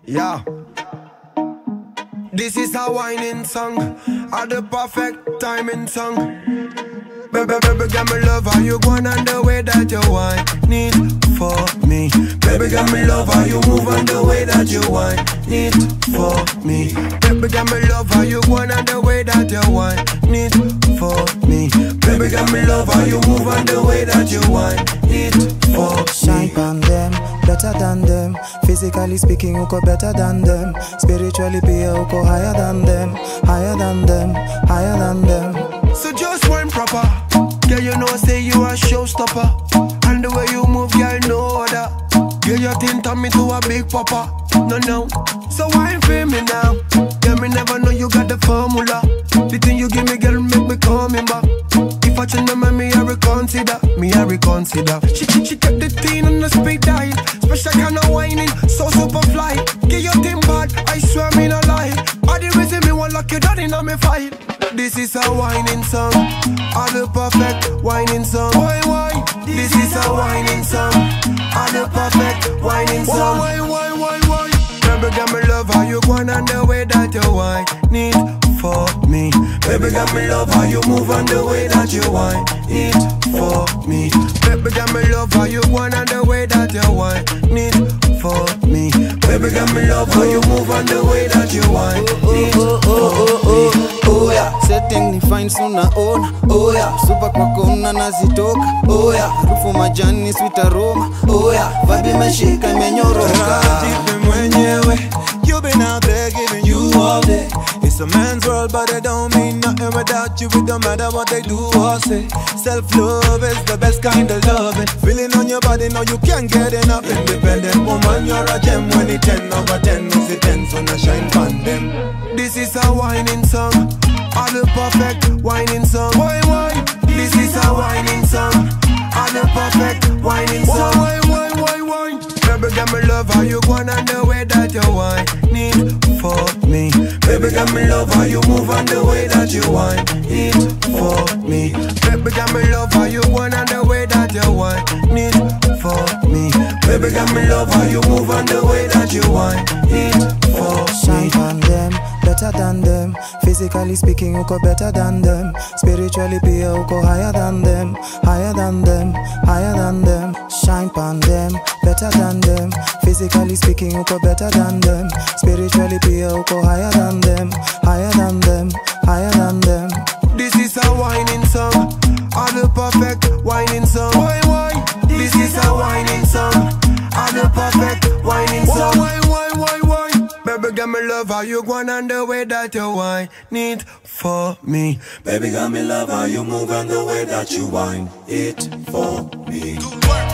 Yeah. This is a whining song, a the perfect timing song. Baby, baby, got me love how you going and the way that you whine it for me. Baby, got me love how you move and the way that you whine it for me. Baby, got me love how you going and the way that you whine it for me. Baby, got me love how you move and the way that you whine it for me. Shine on them, better than them. Physically speaking, uko better than them. Spiritually, pia uko higher than them, higher than them, higher than them. So just one proper. Girl, you know, say you a showstopper. And the way you move, girl, no other. Girl, you think turn me to a big papa. No. So why for me now? Girl, me never know you got the formula. The thing you give me, girl, make me coming back. If I change my mind, me I reconsider. She kept the thing on the speed dial. Special kind of whining, so super fly. Get your thing bad, I swear me no lie. All the reason me want lock you down in me fight. This is a whining song, all the perfect whining song. Why? This is a whining song, all the perfect whining song. Why? Baby, got me love how you going and the way that you whine it for me. Baby, got me love how you move and the way that you whine it for me. Baby, got me love how you going and the way that you whine it for me. Baby, got me love how you move and the way that you whine it for me. Oh yeah, setting ni fine suna ona. Oh yeah, super kwa kona nazitoka. Oh yeah, harufu majani sweet aroma. Oh yeah, vibe imeshika imenyoroka. Jipe mwenyewe, you been out there giving you all day. It's a man's world but it don't mean nothing without you. It don't matter what they do or say. Self-love is the best kind of loving. Feeling on your body, now you can't get enough. Independent woman, you're a gem. When it 10 over 10, it's a 10, so now shine on them. This is a whining song, all the perfect whining song. Why? This is a whining song, all the perfect whining song. Why? Baby, got me love how you going and the way that you whine it for me. Baby, got me love how you move and the way that you whine it for me. Baby, got me love how you going and the way that you whine it for me. Baby, got me love how you move and the way that you whine it for me. Shine on them, better than them. Physically speaking, uko better than them. Spiritually, pia uko higher than them, higher than them, higher than them. Shine on them, better than them. Physically speaking, uko better than them. Spiritually, pia uko higher than them, higher than them, higher than them. This is a whining song, all the perfect whining song. Why? This is a whining song, all the perfect whining song. Why? Baby, got me love how you going and the way that you whine it for me. Baby, got me love how you move and the way that you whine it for me.